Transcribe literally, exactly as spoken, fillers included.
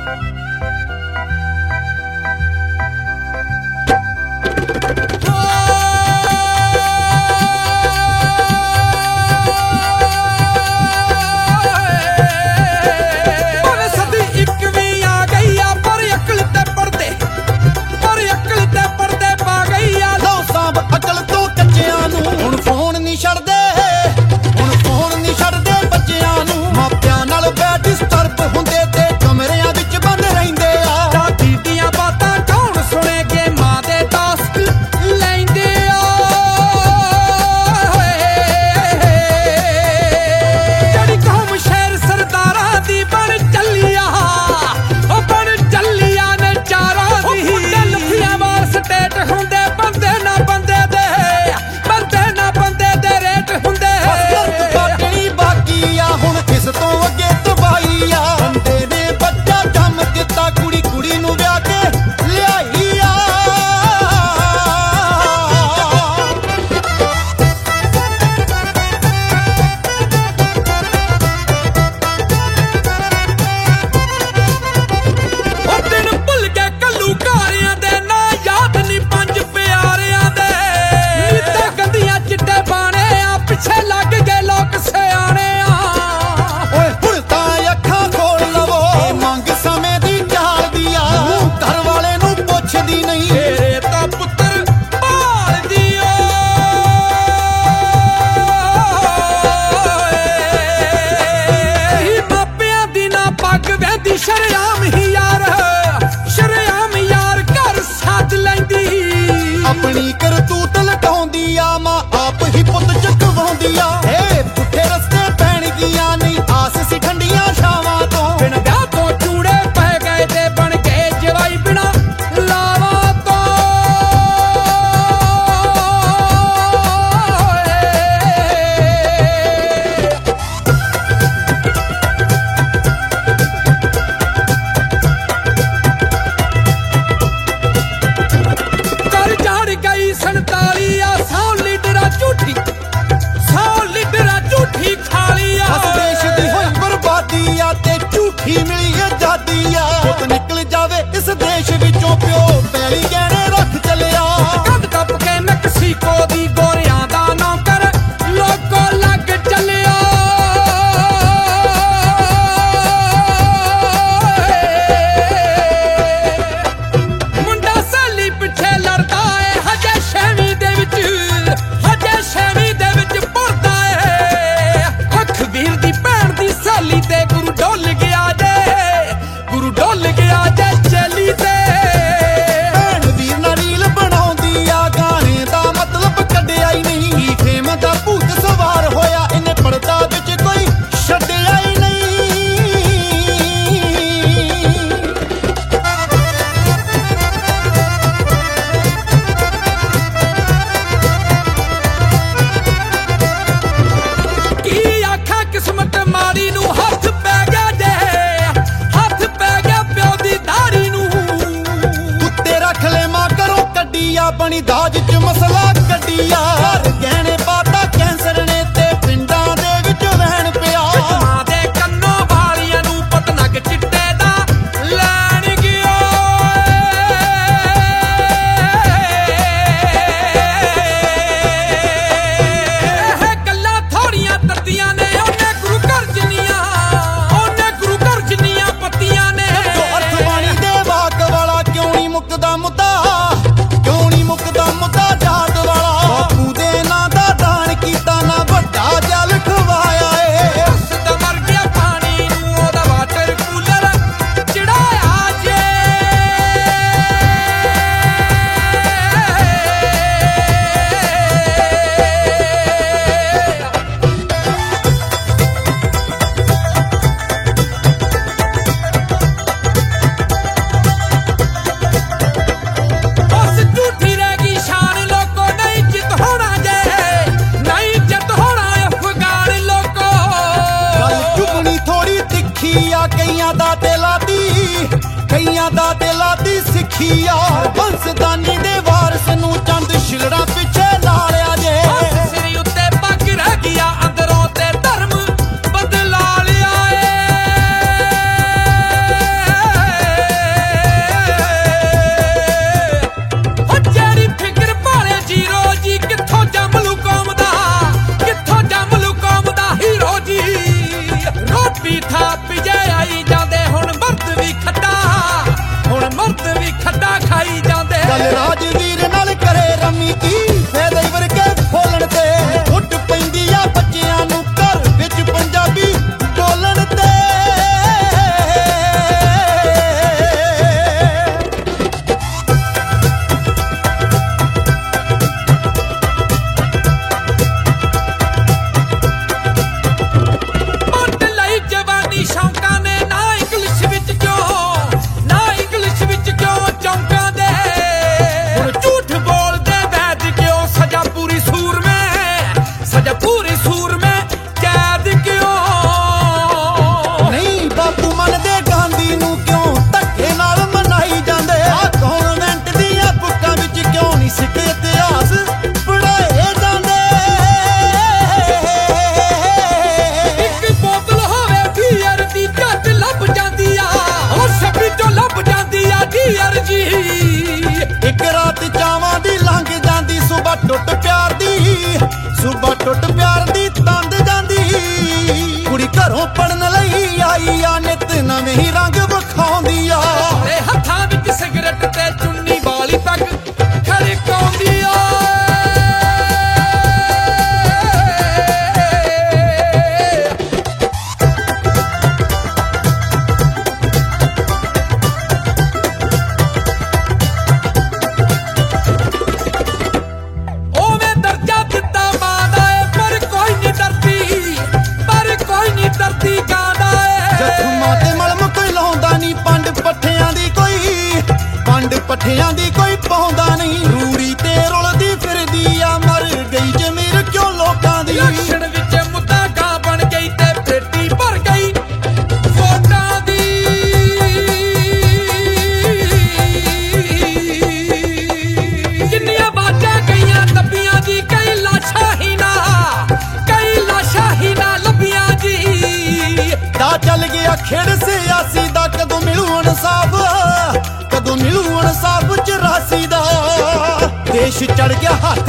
ਸ਼ਰੇਆਮ ਹੀ ਯਾਰ ਸ਼ਰੇਆਮ ਯਾਰ ਘਰ ਸਾਧ ਲੈਂਦੀ ਆਪਣੀ ਕਰਤੂਤ ਲਟਾਉਂਦੀ ਆ ਮਾਂ ਆਪ ਹੀ ਪੁੱਤ ਚਕਵਾਉਂਦੀ ਆ ਏ ਪੁੱਠੇ ਰਸਤੇ ਪੈਣ ਗਈਆਂ ਨਹੀਂ ਆਸ ਸੀ ਠੰਡੀਆਂ ਛਾਵਾਂ ਤੋਂ ਬਿਨ ਵਿਆਹ ਤੋਂ ਚੂੜੇ ਪੈ ਗਏ ਤੇ ਬਣ ਕੇ ਜਵਾਈ ਬਿਨਾ ਲਾਵਾਂ ਤੋਂ ਸੰਤਾਲੀ ਆ ਸੌ ਲੀਡਰਾਂ ਝੂਠੀ ਸੌ ਲੀਡਰਾਂ ਝੂਠੀ ਖਾਲੀ ਆ ਇਸ ਦੇਸ਼ ਦੀ ਹੋਈ ਬਰਬਾਦੀ ਆ ਤੇ ਝੂਠੀ ਮਿਲੀ ਆਜ਼ਾਦੀ ਆ ਪੁੱਤ ਨਿਕਲ ਜਾਵੇ ਇਸ ਦੇਸ਼ ਵਿੱਚੋਂ ਪਿਓ ਪੈਲੀ ਗਹਿਣੇ ਰੱਖ ਚੱਲਿਆ ਕੰਧ ਟੱਪ ਕੇ ਮੈਕਸੀਕੋ ਦੀ ਗੋਰਿਆਂ ਦਾ ਨੌਕਰ ਲੋਕੋ ਲੱਗ ਚੱਲਿਆ ਮੁੰਡਾ ਸੈਲੀ ਪਿੱਛੇ ਲੜਦਾ ਏ ਹਜੇ ਛੇਵੀਂ ਦੇ ਵਿੱਚ ਹਜੇ ਛੇਵੀਂ ਦੇ ਵਿੱਚ ਪੜਦਾ ਏ ਅੱਖ ਵੀਰ ਦੀ ਭੈਣ ਦੀ ਸੈਲੀ ਤੇ ਗੁਰੂ ਡੁੱਲ ਗਿਆ ਜੇ ਗੁਰੂ ਡੁੱਲ ਗਿਆ ਜੇ ਚਲੀ ਤੇ ਭੈਣ ਵੀਰ ਨਾਲ ਰੀਲ ਬਣਾਉਂਦੀ ਆ ਗਾਣੇ ਦਾ ਮਤਲਬ ਕੱਢਿਆ ਹੀ ਨਹੀਂ ਫੇਮ ਦਾ ਭੂਤ ਸਵਾਰ ਹੋਇਆ ਇਹਨੇ ਪਰਦਾ ਵਿੱਚ ਕੋਈ ਛੱਡਿਆ ਹੀ ਨਹੀਂ ਕੀ ਆਖਾਂ ਕਿਸਮਤ ਮਾੜੀ ਨੂੰ ਹੱਥ ਪੈ ਗਿਆ ਜੇ ਹੱਥ ਪੈ ਗਿਆ ਪਿਓ ਦੀ ਦਾੜੀ ਨੂੰ ਕੁੱਤੇ ਰੱਖ ਲੈ ਮਾਂ ਕਰੋ ਕੱਢੀਆ ਬਣੀ ਦਾਜ ਚ ਮਸਲਾ ਕੱਢੀਆ ਘਰ ਗਹਿਣੇ ਪਾਤਾ ਕੈਂਸਰ ਨੇ ਤੇ ਪਿੰਡਾਂ ਦੇ ਵਿੱਚ ਵਹਿਣ ਪਿਆ ਮਾਂ ਦੇ ਕੰਨੋਂ ਵਾਲੀਆਂ ਨੂੰ ਪਤਨਗ ਚਿੱਟੇ ਦਾ ਲੈਣ ਗਿਆ ਇਹ ਗੱਲਾਂ ਥੋੜੀਆਂ ਤੱਤੀਆਂ ਨੇ ਉਹਨੇ ਗੁਰੂ ਘਰ ਜਿੰਨੀਆਂ ਉਹਨੇ ਗੁਰੂ ਘਰ ਜਿੰਨੀਆਂ ਪੱਤੀਆਂ ਨੇ ਜੋ ਅਰਥ ਬਾਣੀ ਦੇ ਵਾਕ ਵਾਲਾ ਕਿਉਂ ਨਹੀਂ ਮੁੱਕਦਾ ਮੁੱਦਾ ਕਿਉਂ ਨਹੀਂ ਮੁੱਕਦਾ ਮੁੱਦਾ ਜਾਤ ਵਾਲਾ ਬਾਪੂ ਦੇ ਨਾਂ ਦਾ ਦਾਨ ਕੀਤਾ ਨਾ ਵੱਡਾ ਜਲ ਖਵਾਇਆ ਏ ਸਦਾ ਮਰ ਗਿਆ ਪਾਣੀ ਨੂੰ ਉਹਦਾ ਵਾਟਰ ਕੂਲਰ ਚੜਾਇਆ ਜੇ ਬਸ ਝੂਠੀ ਰਹਿ ਗਈ ਸ਼ਾਨ ਲੋਕੋ ਨਹੀਂ ਜਿੱਤ ਹੋਣਾ ਜੇ ਨਹੀਂ ਜਿੱਤ ਹੋਣਾ ਅਫਗਾਨ ਲੋਕੋ ਗੱਲ ਚੁਗਣੀ ਥੋੜੀ ਤਿੱਖੀ ਆ ਕਈਆਂ ਦਾ ਦਿਲਾਂ ਦੀ ਕਈਆਂ ਦਾ ਦਿਲਾਂ ਦੀ ਸਿੱਖੀ ਆ ਬੰਸਦਾਨੀ ਦੇ ਵਾਰਸ ਨੂੰ ਚੰਦ ਛਿਲੜਾ ਪਿੱਛੇ ਲਾ ਲਿਆ ਜੇ ਸਿਰੀ ਉੱਤੇ ਪੱਗ ਰਹਿ ਗਿਆ ਅੰਦਰੋਂ ਤੇ ਧਰਮ ਬਦਲਾ ਲਿਆ ਏ ਲੰਬੀ ਥਾਪ ਜੇ ਆਈ ਜਾਂਦੇ ਹੁਣ ਮਰਦ ਵੀ ਖੱਡਾ ਹੁਣ ਮਰਦ ਵੀ ਖੱਡਾ ਖਾਈ ਜਾਂਦੇ ਗੱਲ ਰਾਜਵੀਰ ਨਾਲ ਕਰੇ ਰਮੀ ਕੀ ਫੇਰੇ ਵਰਗੇ ਫੋਲਣ ਤੇ ਉੱਡ ਪੈਂਦੀ ਆ ਬੱਚਿਆਂ ਨੂੰ ਘਰ ਵਿੱਚ ਪੰਜਾਬੀ ਬੋਲਣ ਤੇ ਸ਼ੌਂਕਾਂ ਨੇ ਨਾ ਇੰਗਲਿਸ਼ ਵਿੱਚ ਕਿਉਂ ਨਾ ਇੰਗਲਿਸ਼ ਵਿੱਚ ਕਿਉਂ ਚੌਂਕਾਂ ਦੇ ਹੁਣ ਝੂਠ ਬੋਲਦੇ ਵੈਦ ਕਿਉਂ ਸਜ਼ਾ ਪੂਰੀ ਸੂਰ ਮੈਂ ਸਜ਼ਾ ਪੂਰੀ ਸੂਰ ਮੈਂ ਕੈਦ ਕਿਉਂ ਨਹੀਂ ਬਾਪੂ ਮੰਨਦੇ ਗਾਂਧੀ ਨੂੰ ਕਿਉਂ ਧੱਕੇ ਨਾਲ ਮਨਾਈ ਜਾਂਦੇ ਆ ਕਨਵੈਂਟ ਦੀਆਂ ਬੁੱਕਾਂ ਵਿੱਚ ਕਿਉਂ ਨਹੀਂ ਸਿੱਖ ਇਤਿਹਾਸ ਪੜ੍ਹਾਏ ਜਾਂਦੇ ਇੱਕ ਬੋਤਲ ਹੋਵੇ ਬੀਅਰ ਦੀ ਝੱਟ ਲੱਭ ਜਾਂਦੀ ਆ ਉਹ ਛੱਬੀ ਤੋਂ ਲੱਭ ਜਾਂਦੀ ਆ ਡੀਅਰ ਜੀ ਇੱਕ ਰਾਤ ਚਾਵਾਂ ਦੀ ਲੰਘ ਜਾਂਦੀ ਸੁਬਾ ਟੁੱਟ ਪਿਆਰ ਦੀ ਸੁਬਾ ਟੁੱਟ ਪਿਆਰ ਦੀ ਤੰਦ ਜਾਂਦੀ ਕੁੜੀ ਘਰੋਂ ਪੜਨ ਲਈ ਆਈ ਆ ਨਿਤ ਨਵੇਂ ਹੀ ਰੰਗ ਵਿਖਾਉਂਦੀ ਆ ਤੇ ਹੱਥਾਂ ਵਿੱਚ ਸਿਗਰਟ ਤੇ ਚੁੰਨੀ ਵਾਲੀ ਪੱਗ ਖੜਕਾਉਂਦੀ ਆ ਪੱਠਿਆਂ ਦੀ ਕੋਈ ਪਾਉਂਦਾ ਨਹੀਂ ਰੂੜੀ ਤੇ ਰੁਲਦੀ ਫਿਰਦੀ ਆ ਮਰ ਗਈ ਜ਼ਮੀਰ ਕਿਉਂ ਲੋਕਾਂ ਦੀ ਲਕਸ਼ਣ ਵਿੱਚ ਮੁੱਦਾ ਗਾਂ ਬਣ ਗਈ ਤੇ ਪੇਟੀ ਭਰ ਗਈ ਵੋਟਾਂ ਦੀ ਕਿੰਨੀਆਂ ਬਾਜਾਂ ਗਈਆਂ ਦੱਬੀਆਂ ਦੀ ਕਈ ਲਾਸ਼ਾਂ ਹੀ ਨਾ ਕਈ ਲਾਸ਼ਾਂ ਹੀ ਨਾ ਲੱਭੀਆਂ ਜੀ ਦਾ ਚੱਲ ਗਿਆ ਖੇਡ ਸਿਆਸੀ ਦਾ ਕਦੋਂ ਮਿਲੂ ਇਨਸਾਫ ਕਦੋਂ ਮਿਲੂ ਇਨਸਾਫ ਚੁਰਾਸੀ ਦਾ ਦੇਸ਼ ਚੜ ਗਿਆ ਹੱਥ